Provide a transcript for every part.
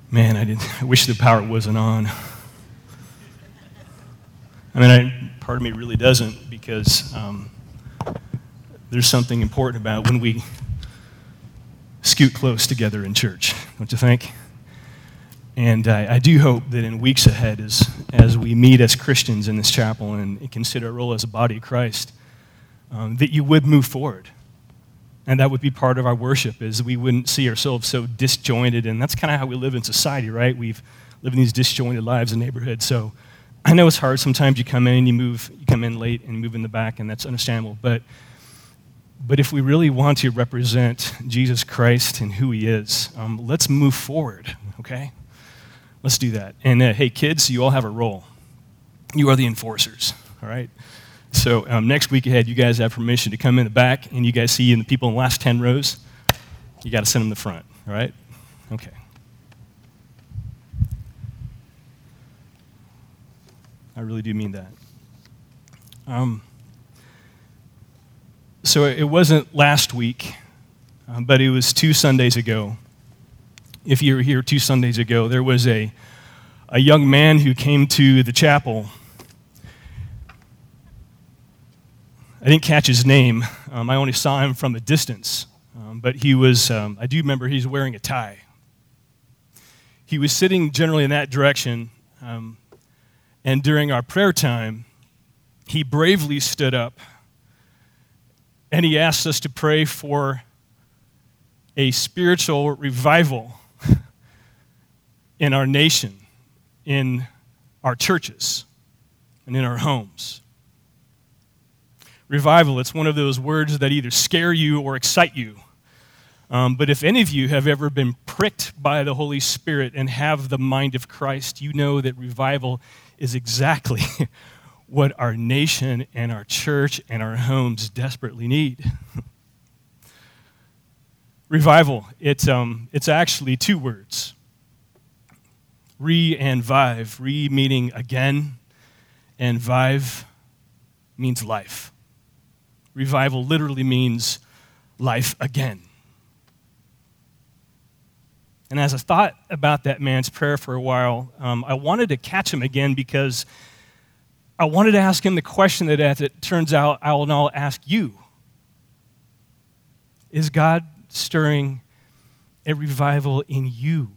Man, I wish the power wasn't on. I mean, part of me really doesn't, because there's something important about when we scoot close together in church, don't you think? And I do hope that in weeks ahead, as we meet as Christians in this chapel and consider our role as a body of Christ, that you would move forward. And that would be part of our worship, is we wouldn't see ourselves so disjointed. And that's kind of how we live in society, right? We've lived in these disjointed lives in neighborhoods. So I know it's hard. Sometimes you come in, you come in late and move in the back, and that's understandable. But if we really want to represent Jesus Christ and who he is, let's move forward, okay? Let's do that. And hey, kids, you all have a role. You are the enforcers, all right? So next week ahead, you guys have permission to come in the back, and you guys see the people in the last 10 rows. You got to send them to the front, all right? Okay. I really do mean that. So it wasn't last week, but it was 2 Sundays ago. If you were here 2 Sundays ago, there was a young man who came to the chapel. I didn't catch his name. I only saw him from a distance. But he was, I do remember he's wearing a tie. He was sitting generally in that direction, and during our prayer time, he bravely stood up, and he asked us to pray for a spiritual revival in our nation, in our churches, and in our homes. Revival, it's one of those words that either scare you or excite you. But if any of you have ever been pricked by the Holy Spirit and have the mind of Christ, you know that revival is exactly what our nation and our church and our homes desperately need. Revival, it's actually 2 words. Re and vive. Re meaning again, and vive means life. Revival literally means life again. And as I thought about that man's prayer for a while, I wanted to catch him again, because I wanted to ask him the question that, as it turns out, I will now ask you. Is God stirring a revival in you?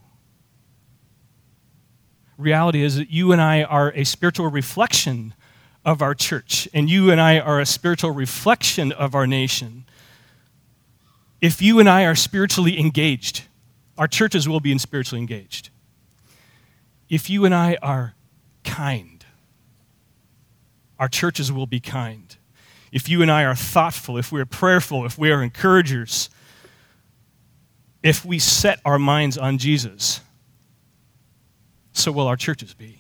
Reality is that you and I are a spiritual reflection of our church, and you and I are a spiritual reflection of our nation. If you and I are spiritually engaged, our churches will be spiritually engaged. If you and I are kind, our churches will be kind. If you and I are thoughtful, if we are prayerful, if we are encouragers, if we set our minds on Jesus, so will our churches be.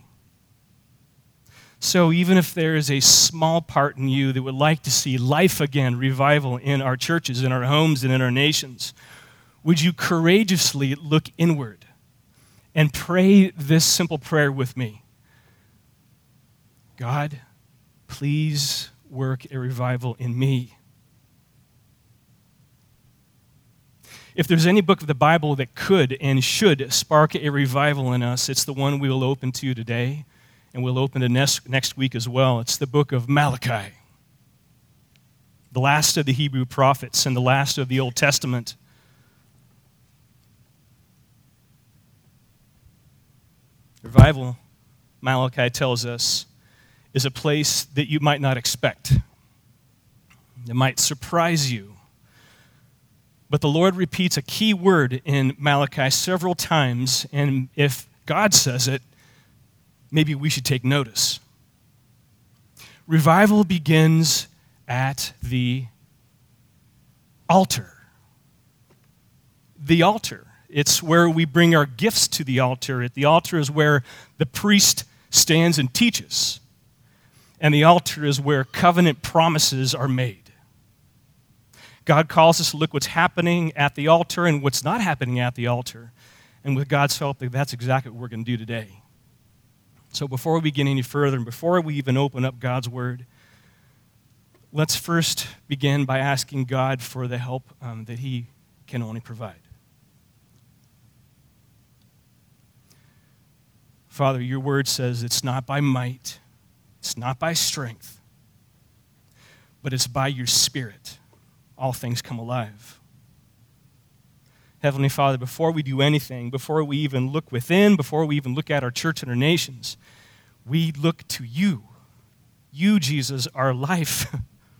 So even if there is a small part in you that would like to see life again, revival in our churches, in our homes, and in our nations, would you courageously look inward and pray this simple prayer with me? God, please work a revival in me. If there's any book of the Bible that could and should spark a revival in us, it's the one we will open to today, and we'll open to next week as well. It's the book of Malachi, the last of the Hebrew prophets and the last of the Old Testament. Revival, Malachi tells us, is a place that you might not expect. It might surprise you. But the Lord repeats a key word in Malachi several times, and if God says it, maybe we should take notice. Revival begins at the altar. The altar. It's where we bring our gifts to the altar. At the altar is where the priest stands and teaches. And the altar is where covenant promises are made. God calls us to look what's happening at the altar and what's not happening at the altar. And with God's help, that's exactly what we're going to do today. So before we begin any further, and before we even open up God's Word, let's first begin by asking God for the help that He can only provide. Father, your word says it's not by might, it's not by strength, but it's by your Spirit. All things come alive. Heavenly Father, before we do anything, before we even look within, before we even look at our church and our nations, we look to you. You, Jesus, our life.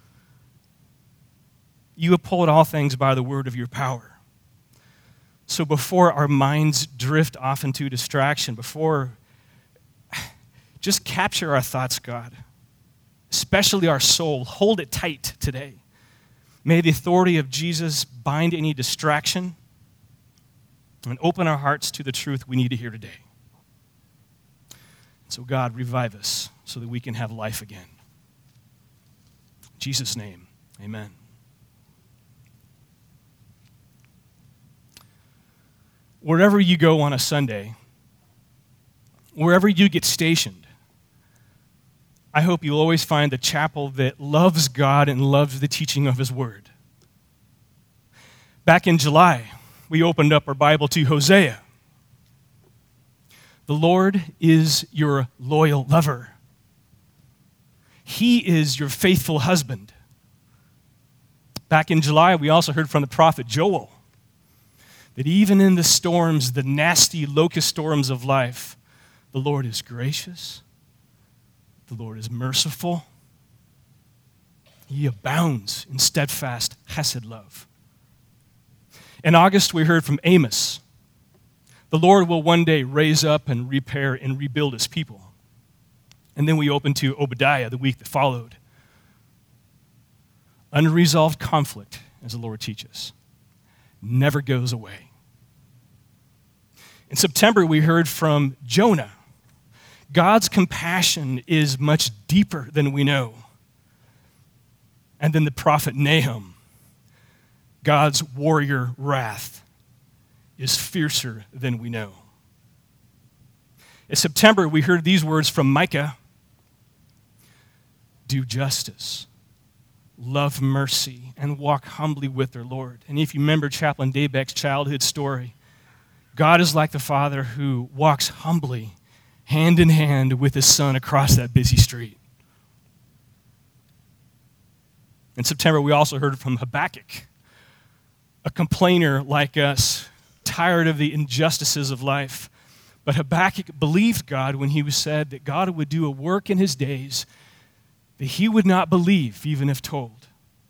You uphold all things by the word of your power. So before our minds drift off into distraction, just capture our thoughts, God, especially our soul. Hold it tight today. May the authority of Jesus bind any distraction and open our hearts to the truth we need to hear today. So God, revive us so that we can have life again. In Jesus' name, amen. Wherever you go on a Sunday, wherever you get stationed, I hope you'll always find a chapel that loves God and loves the teaching of His Word. Back in July, we opened up our Bible to Hosea. The Lord is your loyal lover. He is your faithful husband. Back in July, we also heard from the prophet Joel that even in the storms, the nasty locust storms of life, the Lord is gracious. The Lord is merciful. He abounds in steadfast chesed love. In August, we heard from Amos. The Lord will one day raise up and repair and rebuild His people. And then we opened to Obadiah the week that followed. Unresolved conflict, as the Lord teaches, never goes away. In September, we heard from Jonah. God's compassion is much deeper than we know. And then the prophet Nahum. God's warrior wrath is fiercer than we know. In September, we heard these words from Micah. Do justice, love mercy, and walk humbly with their Lord. And if you remember Chaplain Daybeck's childhood story, God is like the father who walks humbly, hand in hand with his son across that busy street. In September, we also heard from Habakkuk, a complainer like us, tired of the injustices of life. But Habakkuk believed God when he was said that God would do a work in his days that he would not believe even if told.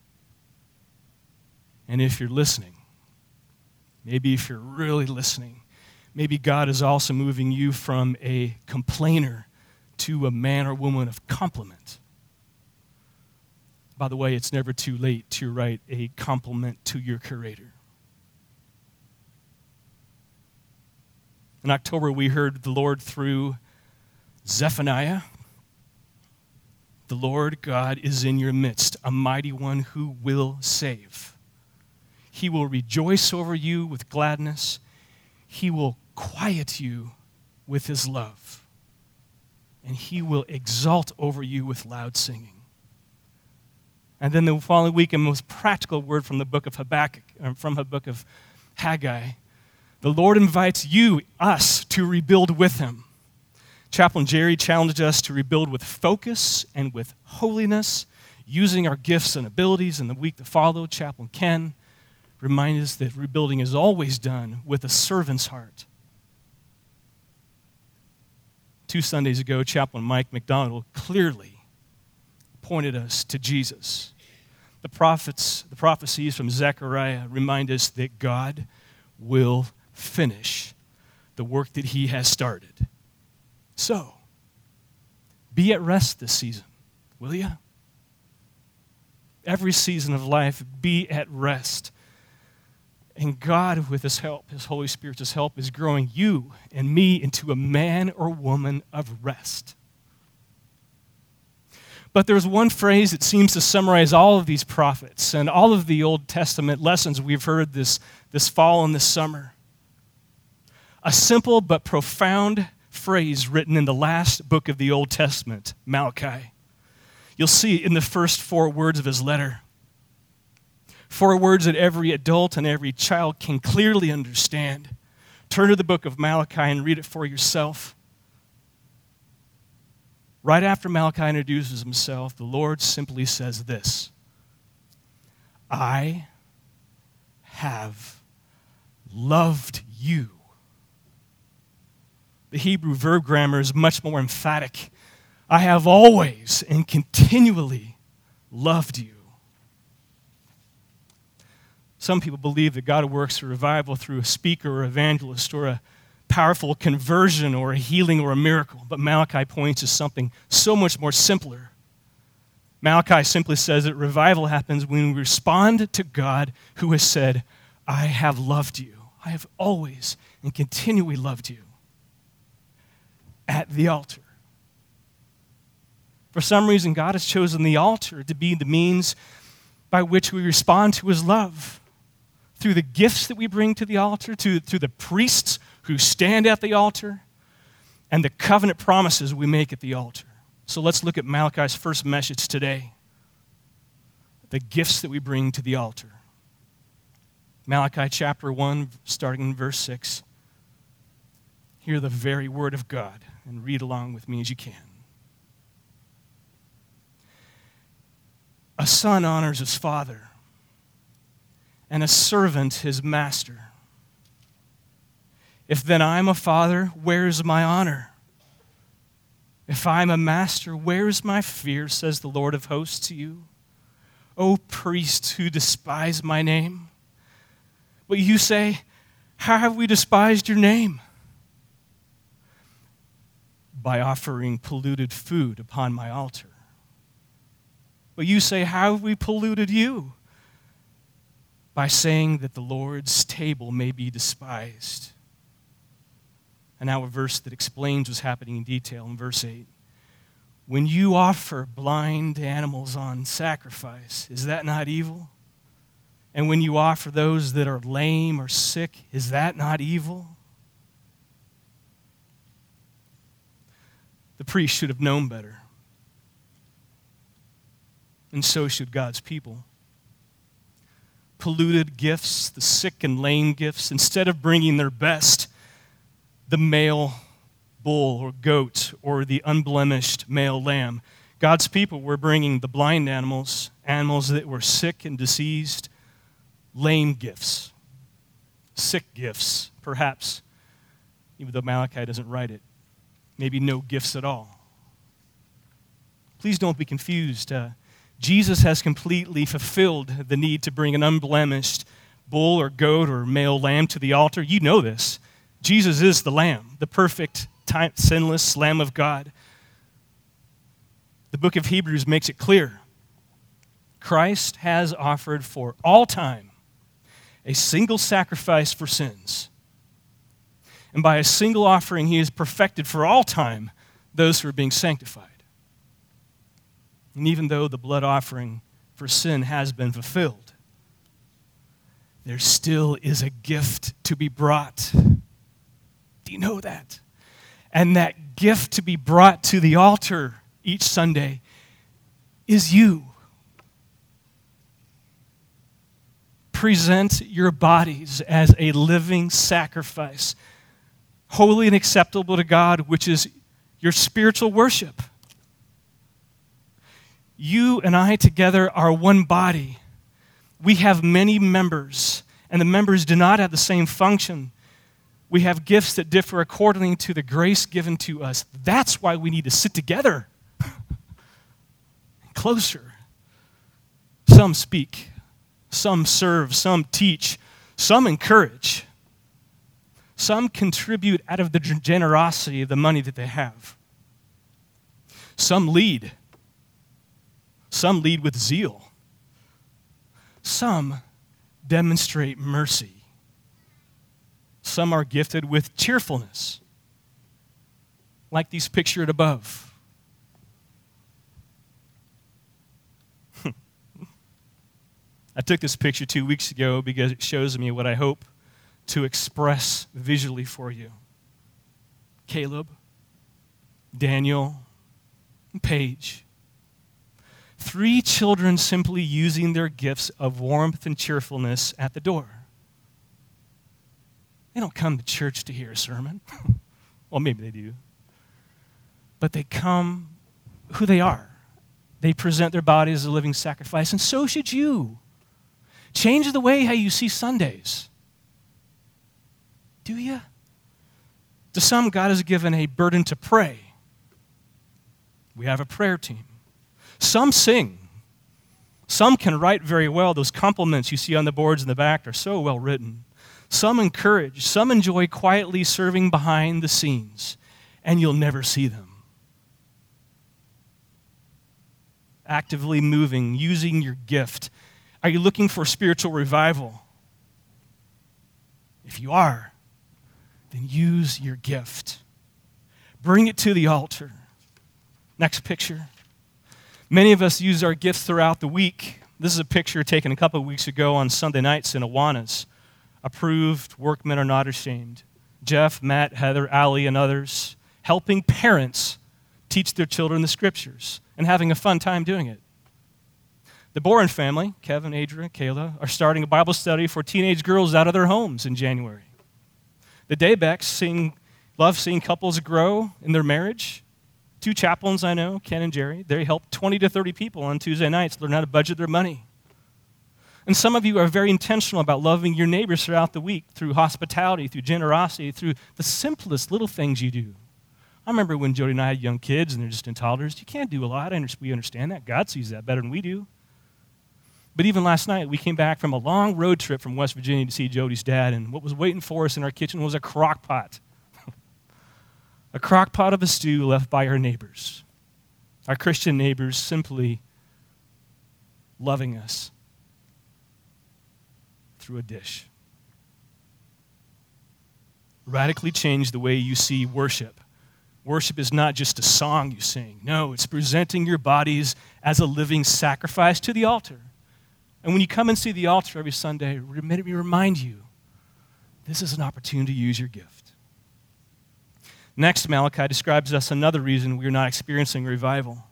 And if you're listening, maybe if you're really listening, maybe God is also moving you from a complainer to a man or woman of compliment. By the way, it's never too late to write a compliment to your Creator. In October, we heard the Lord through Zephaniah. The Lord God is in your midst, a mighty one who will save. He will rejoice over you with gladness. He will quiet you with his love. And he will exalt over you with loud singing. And then the following week, a most practical word from the book of Habakkuk, from the book of Haggai. The Lord invites us, to rebuild with him. Chaplain Jerry challenged us to rebuild with focus and with holiness, using our gifts and abilities. In the week that followed, Chaplain Ken reminded us that rebuilding is always done with a servant's heart. 2 Sundays ago, Chaplain Mike McDonald clearly pointed us to Jesus. The prophecies from Zechariah remind us that God will finish the work that he has started. So, be at rest this season, will you? Every season of life, be at rest. And God, with his help, his Holy Spirit's help, is growing you and me into a man or woman of rest. But there's one phrase that seems to summarize all of these prophets and all of the Old Testament lessons we've heard this fall and this summer. A simple but profound phrase written in the last book of the Old Testament, Malachi. You'll see it in the first 4 words of his letter. 4 words that every adult and every child can clearly understand. Turn to the book of Malachi and read it for yourself. Right after Malachi introduces himself, the Lord simply says this: I have loved you. The Hebrew verb grammar is much more emphatic. I have always and continually loved you. Some people believe that God works a revival through a speaker or evangelist or a powerful conversion or a healing or a miracle. But Malachi points to something so much more simpler. Malachi simply says that revival happens when we respond to God who has said, I have loved you. I have always and continually loved you. At the altar. For some reason, God has chosen the altar to be the means by which we respond to his love. Through the gifts that we bring to the altar, through the priests who stand at the altar, and the covenant promises we make at the altar. So let's look at Malachi's first message today. The gifts that we bring to the altar. Malachi chapter 1, starting in verse 6. Hear the very word of God and read along with me as you can. A son honors his father, and a servant his master. If then I'm a father, where is my honor? If I'm a master, where is my fear, says the Lord of hosts to you? O priests who despise my name. But you say, how have we despised your name? By offering polluted food upon my altar. But you say, how have we polluted you? By saying that the Lord's table may be despised. And now a verse that explains what's happening in detail in verse 8. When you offer blind animals on sacrifice, is that not evil? And when you offer those that are lame or sick, is that not evil? The priest should have known better. And so should God's people. Polluted gifts, the sick and lame gifts, instead of bringing their best, the male bull or goat or the unblemished male lamb, God's people were bringing the blind animals, animals that were sick and diseased, lame gifts, sick gifts, perhaps, even though Malachi doesn't write it, maybe no gifts at all. Please don't be confused. Jesus has completely fulfilled the need to bring an unblemished bull or goat or male lamb to the altar. You know this. Jesus is the Lamb, the perfect, sinless Lamb of God. The book of Hebrews makes it clear. Christ has offered for all time a single sacrifice for sins. And by a single offering, he has perfected for all time those who are being sanctified. And even though the blood offering for sin has been fulfilled, there still is a gift to be brought. Do you know that? And that gift to be brought to the altar each Sunday is you. Present your bodies as a living sacrifice, holy and acceptable to God, which is your spiritual worship. You and I together are one body. We have many members, and the members do not have the same function. We have gifts that differ according to the grace given to us. That's why we need to sit together. Closer. Some speak, some serve, some teach, some encourage. Some contribute out of the generosity of the money that they have. Some lead. Some lead with zeal. Some demonstrate mercy. Some are gifted with cheerfulness, like these pictured above. I took this picture 2 weeks ago because it shows me what I hope to express visually for you. Caleb, Daniel, and Paige. 3 children simply using their gifts of warmth and cheerfulness at the door. They don't come to church to hear a sermon. Well, maybe they do. But they come who they are. They present their body as a living sacrifice, and so should you. Change the way how you see Sundays. Do you? To some, God has given a burden to pray. We have a prayer team. Some sing. Some can write very well. Those compliments you see on the boards in the back are so well written. Some encourage. Some enjoy quietly serving behind the scenes, and you'll never see them. Actively moving, using your gift. Are you looking for spiritual revival? If you are, then use your gift. Bring it to the altar. Next picture. Many of us use our gifts throughout the week. This is a picture taken a couple of weeks ago on Sunday nights in Awanas. Approved, workmen are not ashamed. Jeff, Matt, Heather, Allie, and others helping parents teach their children the scriptures and having a fun time doing it. The Boren family, Kevin, Adria, Kayla, are starting a Bible study for teenage girls out of their homes in January. The Daybecks love seeing couples grow in their marriage. 2 chaplains I know, Ken and Jerry, they help 20 to 30 people on Tuesday nights learn how to budget their money. And some of you are very intentional about loving your neighbors throughout the week through hospitality, through generosity, through the simplest little things you do. I remember when Jody and I had young kids and they're just in toddlers. You can't do a lot. We understand that. God sees that better than we do. But even last night, we came back from a long road trip from West Virginia to see Jody's dad, and what was waiting for us in our kitchen was a crock pot. A crock pot of a stew left by our neighbors. Our Christian neighbors simply loving us through a dish. Radically change the way you see worship. Worship is not just a song you sing. No, it's presenting your bodies as a living sacrifice to the altar. And when you come and see the altar every Sunday, let me remind you, this is an opportunity to use your gift. Next, Malachi describes us another reason we are not experiencing revival.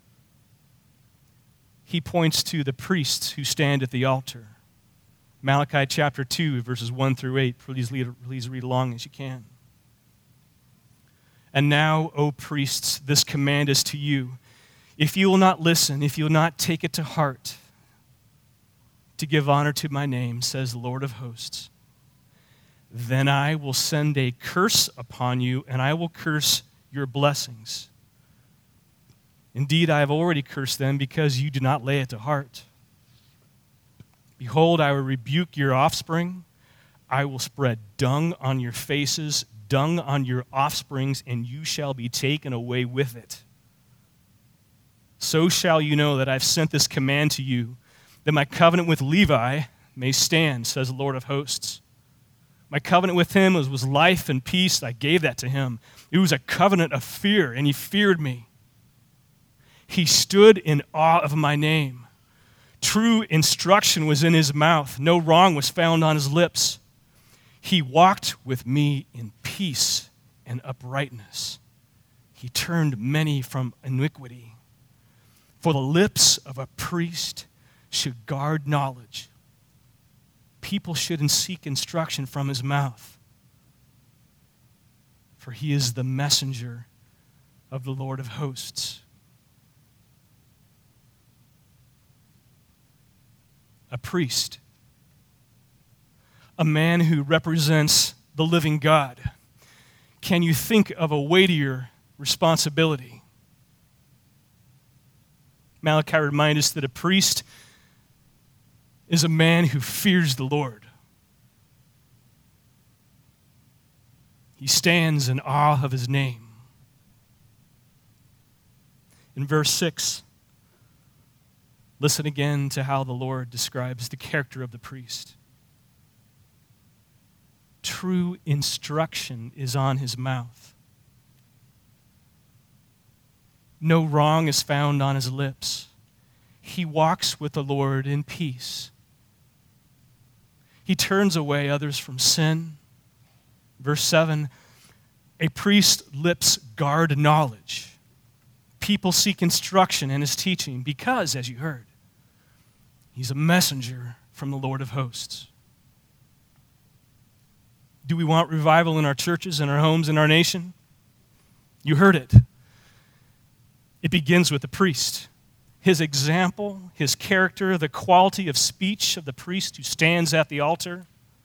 He points to the priests who stand at the altar. Malachi chapter 2, verses 1 through 8. Please read along as you can. And now, O priests, this command is to you. If you will not listen, if you will not take it to heart, to give honor to my name, says the Lord of hosts, then I will send a curse upon you, and I will curse your blessings. Indeed, I have already cursed them because you do not lay it to heart. Behold, I will rebuke your offspring. I will spread dung on your faces, dung on your offsprings, and you shall be taken away with it. So shall you know that I've sent this command to you, that my covenant with Levi may stand, says the Lord of hosts. My covenant with him was life and peace. I gave that to him. It was a covenant of fear, and he feared me. He stood in awe of my name. True instruction was in his mouth. No wrong was found on his lips. He walked with me in peace and uprightness. He turned many from iniquity. For the lips of a priest should guard knowledge. People shouldn't seek instruction from his mouth. For he is the messenger of the Lord of hosts. A priest. A man who represents the living God. Can you think of a weightier responsibility? Malachi reminds us that a priest is a man who fears the Lord. He stands in awe of his name. In verse 6, listen again to how the Lord describes the character of the priest. True instruction is on his mouth. No wrong is found on his lips. He walks with the Lord in peace. He turns away others from sin. Verse 7, a priest's lips guard knowledge. People seek instruction in his teaching because, as you heard, he's a messenger from the Lord of hosts. Do we want revival in our churches, in our homes, in our nation? You heard it. It begins with the priest. His example, his character, the quality of speech of the priest who stands at the altar.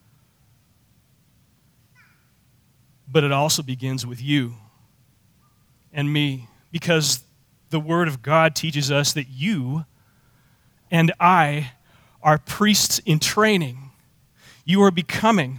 But it also begins with you and me, because the Word of God teaches us that you and I are priests in training. We are becoming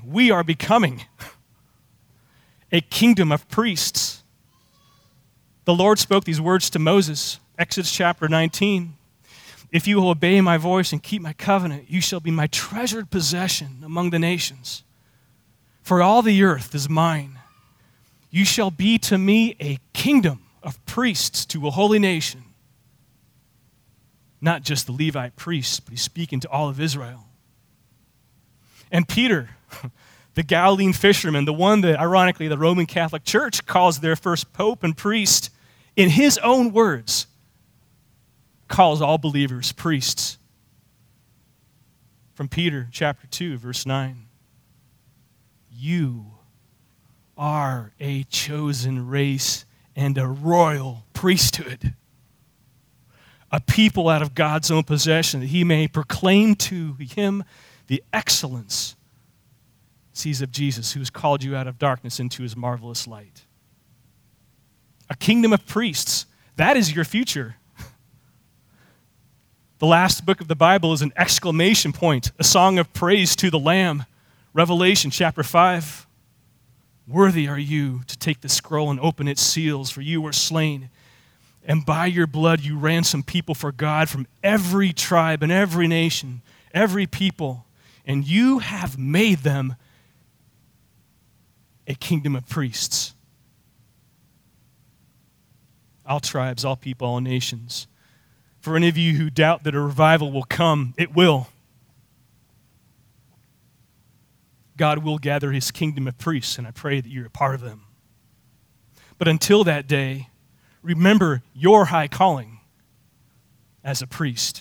a kingdom of priests. The Lord spoke these words to Moses, Exodus chapter 19. If you will obey my voice and keep my covenant, you shall be my treasured possession among the nations. For all the earth is mine. You shall be to me a kingdom of priests to a holy nation. Not just the Levite priests, but he's speaking to all of Israel. And Peter, the Galilean fisherman, the one that, ironically, the Roman Catholic Church calls their first pope and priest, in his own words, calls all believers priests. From Peter chapter 2, verse 9. You are a chosen race and a royal priesthood, a people out of God's own possession, that he may proclaim to him the excellencies of Jesus, who has called you out of darkness into his marvelous light. A kingdom of priests, that is your future. The last book of the Bible is an exclamation point, a song of praise to the Lamb. Revelation chapter 5. Worthy are you to take the scroll and open its seals, for you were slain, and by your blood you ransomed people for God from every tribe and every nation, every people, and you have made them a kingdom of priests. All tribes, all people, all nations. For any of you who doubt that a revival will come, it will. God will gather his kingdom of priests, and I pray that you're a part of them. But until that day, remember your high calling as a priest.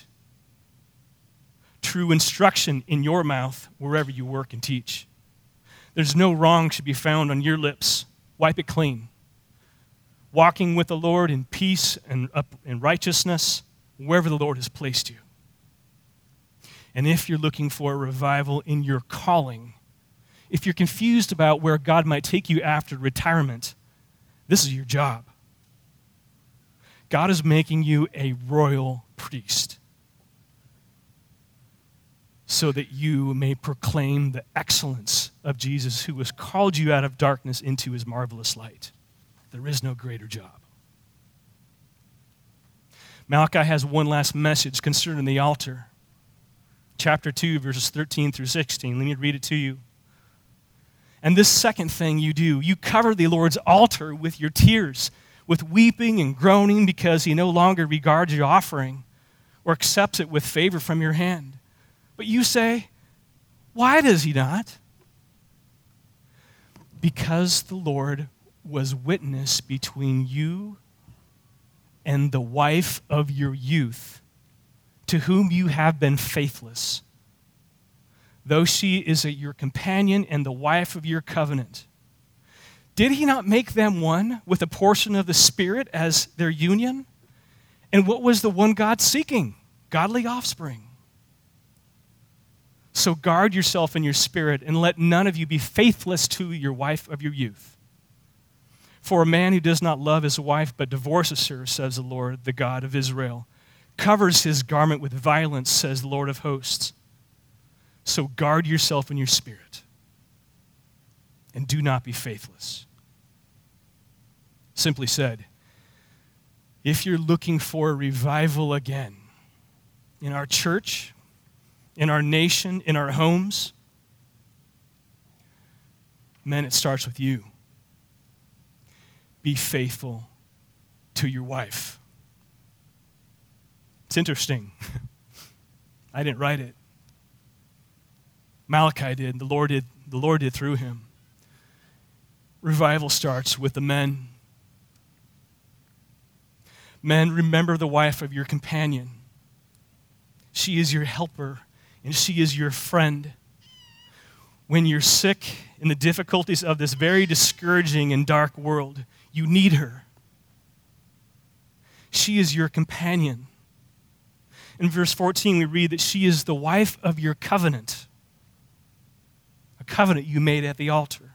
True instruction in your mouth wherever you work and teach. There's no wrong should be found on your lips. Wipe it clean. Walking with the Lord in peace and in righteousness wherever the Lord has placed you. And if you're looking for a revival in your calling, if you're confused about where God might take you after retirement, this is your job. God is making you a royal priest so that you may proclaim the excellence of Jesus, who has called you out of darkness into his marvelous light. There is no greater job. Malachi has one last message concerning the altar. Chapter 2, verses 13 through 16. Let me read it to you. And this second thing you do, you cover the Lord's altar with your tears, with weeping and groaning, because he no longer regards your offering or accepts it with favor from your hand. But you say, why does he not? Because the Lord was witness between you and the wife of your youth, to whom you have been faithless, though she is your companion and the wife of your covenant. Did he not make them one with a portion of the Spirit as their union? And what was the one God seeking? Godly offspring. So guard yourself in your spirit, and let none of you be faithless to your wife of your youth. For a man who does not love his wife but divorces her, says the Lord, the God of Israel, covers his garment with violence, says the Lord of hosts. So guard yourself in your spirit, and do not be faithless. Simply said, if you're looking for a revival again in our church, in our nation, in our homes, men, it starts with you. Be faithful to your wife. It's interesting. I didn't write it. Malachi did. The Lord did through him. Revival starts with the men. Men, remember the wife of your companion. She is your helper, and she is your friend. When you're sick in the difficulties of this very discouraging and dark world, you need her. She is your companion. In verse 14, we read that she is the wife of your covenant, a covenant you made at the altar.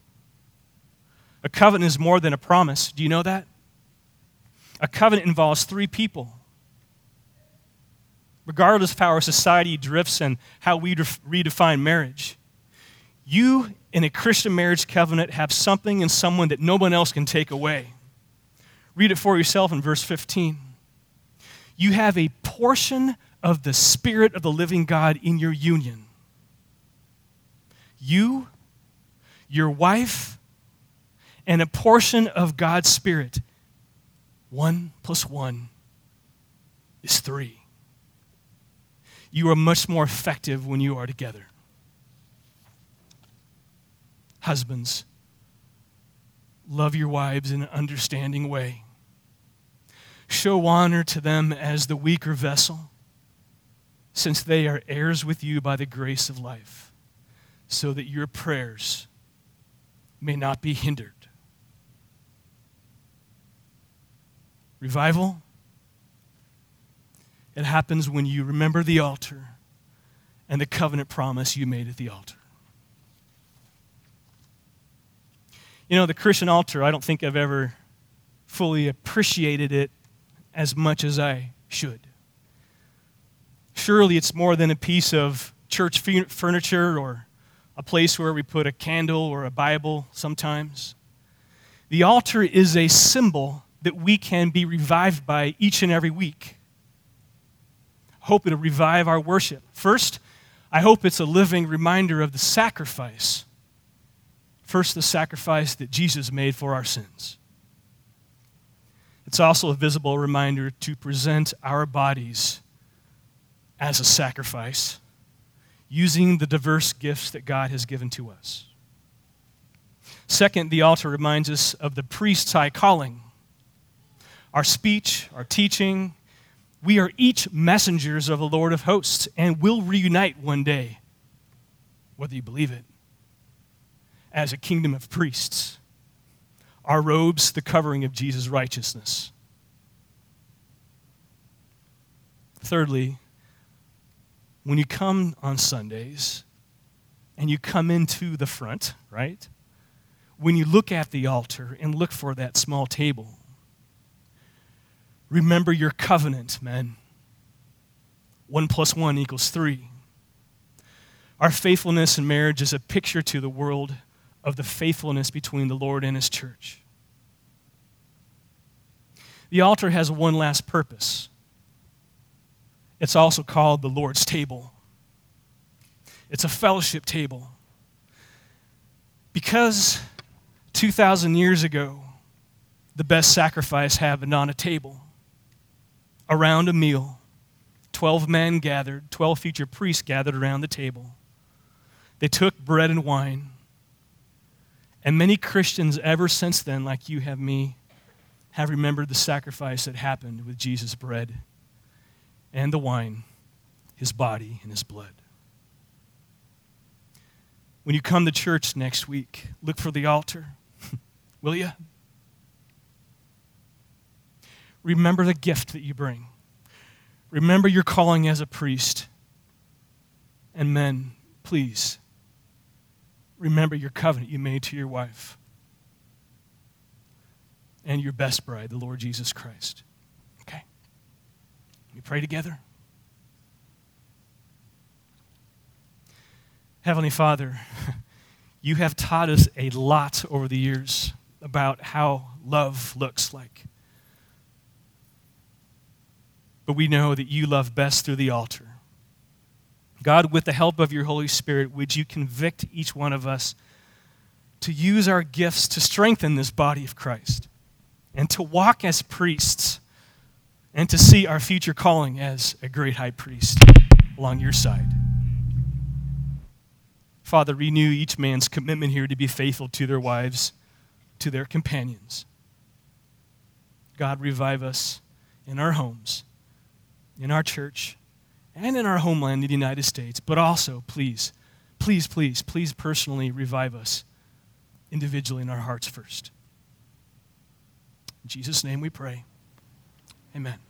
A covenant is more than a promise. Do you know that? A covenant involves three people. Regardless of how our society drifts and how we redefine marriage, you in a Christian marriage covenant have something and someone that no one else can take away. Read it for yourself in verse 15. You have a portion of the Spirit of the living God in your union. You, your wife, and a portion of God's Spirit. 1 + 1 is 3. You are much more effective when you are together. Husbands, love your wives in an understanding way. Show honor to them as the weaker vessel, since they are heirs with you by the grace of life, so that your prayers may not be hindered. Revival, it happens when you remember the altar and the covenant promise you made at the altar. You know, the Christian altar, I don't think I've ever fully appreciated it as much as I should. Surely it's more than a piece of church furniture or a place where we put a candle or a Bible sometimes. The altar is a symbol that we can be revived by each and every week. Hope it'll revive our worship. First, I hope it's a living reminder of the sacrifice. First, the sacrifice that Jesus made for our sins. It's also a visible reminder to present our bodies as a sacrifice, using the diverse gifts that God has given to us. Second, the altar reminds us of the priest's high calling. Our speech, our teaching, we are each messengers of the Lord of hosts and will reunite one day, whether you believe it, as a kingdom of priests. Our robes, the covering of Jesus' righteousness. Thirdly, when you come on Sundays and you come into the front, right? When you look at the altar and look for that small table, remember your covenant, men. 1 + 1 = 3. Our faithfulness in marriage is a picture to the world of the faithfulness between the Lord and His church. The altar has one last purpose. It's also called the Lord's table. It's a fellowship table. Because 2,000 years ago, the best sacrifice happened on a table, around a meal. 12 men gathered, 12 future priests gathered around the table. They took bread and wine. And many Christians ever since then, like you have me, have remembered the sacrifice that happened with Jesus' bread and the wine, His body and His blood. When you come to church next week, look for the altar, will you? Remember the gift that you bring. Remember your calling as a priest. And men, please, remember your covenant you made to your wife and your best bride, the Lord Jesus Christ. Okay? We pray together. Heavenly Father, you have taught us a lot over the years about how love looks like. But we know that you love best through the altar. God, with the help of your Holy Spirit, would you convict each one of us to use our gifts to strengthen this body of Christ and to walk as priests and to see our future calling as a great high priest along your side. Father, renew each man's commitment here to be faithful to their wives, to their companions. God, revive us in our homes, in our church, and in our homeland, the United States. But also, please, please, please, please personally revive us individually in our hearts first. In Jesus' name we pray. Amen.